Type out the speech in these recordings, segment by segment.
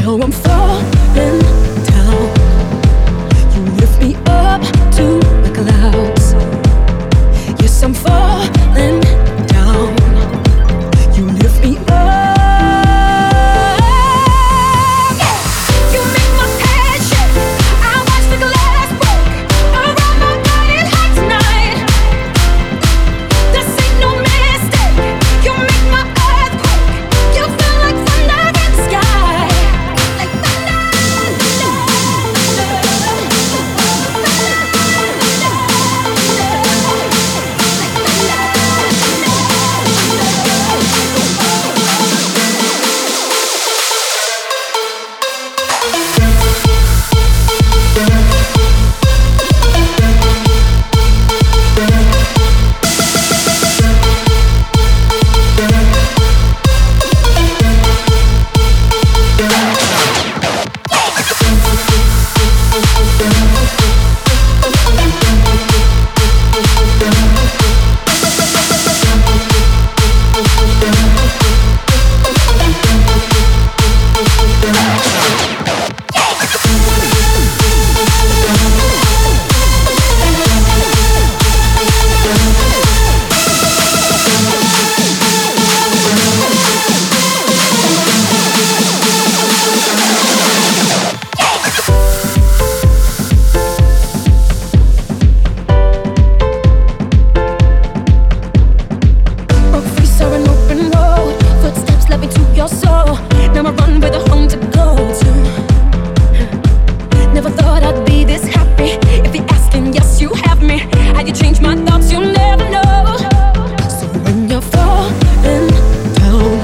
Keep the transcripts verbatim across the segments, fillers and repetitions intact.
Now I'm falling down. You lift me up to the clouds. Yes, I'm falling down. You lift me up. You make my head shake. I watch the glass break around my body like tonight. This ain't no mistake. You make my earth quake. You feel like thunder in the sky. Like thunder. Now I run with a home to go to. Never thought I'd be this happy. If you're asking, yes, you have me. How you change my thoughts, you'll never know. So when you're falling down,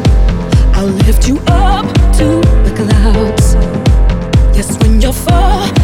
I'll lift you up to the clouds. Yes, when you're falling